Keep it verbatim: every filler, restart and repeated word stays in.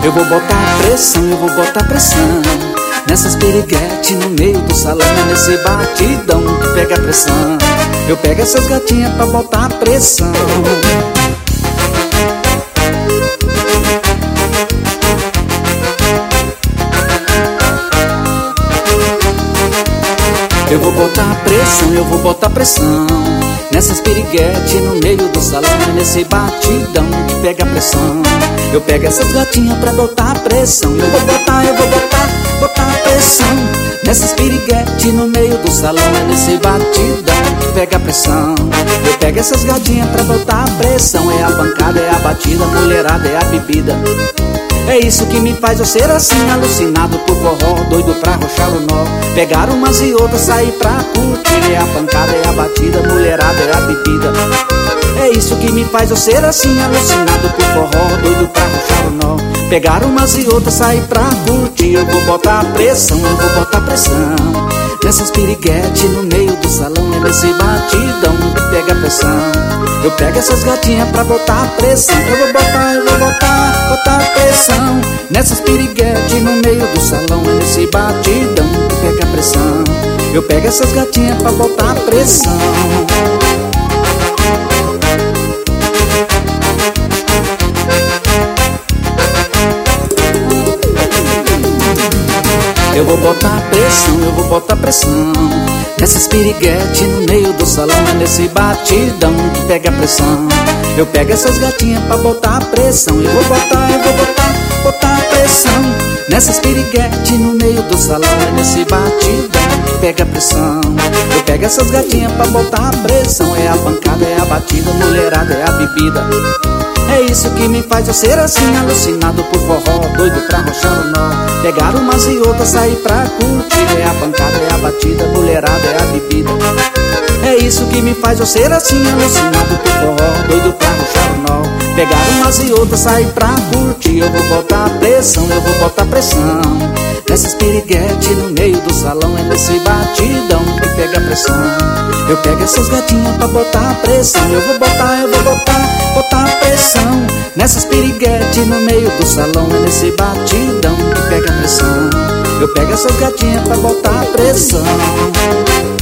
Eu vou botar pressão, eu vou botar pressão nessas piriguete no meio do salão. É nesse batidão que pega a pressão. Eu pego essas gatinhas pra botar pressão. Eu vou botar pressão, eu vou botar pressão nessas piriguete no meio do salão. É nesse batidão que pega a pressão. Eu pego essas gatinhas pra botar pressão. Eu vou botar, eu vou botar, botar pressão nessas piriguete no meio do salão. É nesse batidão que pega a pressão. Eu pego essas gatinhas pra botar pressão. É a pancada, é a batida, a mulherada, é a bebida. É isso que me faz eu ser assim, alucinado por forró, doido pra arrochar o nó. Pegar umas e outras, sair pra curtir. É a pancada, é a batida, a mulherada, é a bebida. É isso que me faz eu ser assim, alucinado por forró, doido pra arrochar o nó. Pegar umas e outras, sair pra curtir. Eu vou botar pressão, eu vou botar pressão nessas piriguete no meio do salão. É nesse batidão que pega a pressão. Eu pego essas gatinhas pra botar pressão. Eu vou botar, eu vou botar, botar pressão nessas piriguete no meio do salão. É nesse batidão que pega a pressão. Eu pego essas gatinhas pra botar pressão. Eu vou botar pressão, eu vou botar pressão nessas piriguete no meio do salão. É nesse batidão que pega a pressão. Eu pego essas gatinhas pra botar pressão. Eu vou botar, eu vou botar, botar pressão nessas piriguete no meio do salão. É nesse batidão que pega a pressão. Eu pego essas gatinhas pra botar pressão. É a pancada, é a batida, a mulherada, é a bebida. É isso que me faz eu ser assim, alucinado por forró, doido pra arrochar o nó. Pegar umas e outras, sair pra curtir. É a pancada, é a batida, a mulherada, é a bebida. É isso que me faz eu ser assim, alucinado por forró, doido pra arrochar o nó. Pegar umas e outras, sair pra curtir. Eu vou botar pressão, eu vou botar pressão nessas piriguete no meio do salão. É nesse batidão que pega a pressão. Eu pego essas gatinhas pra botar pressão. Eu vou botar, eu vou botar, botar pressão nessas piriguete no meio do salão. É nesse batidão que pega a pressão. Eu pego essas gatinhas pra botar pressão.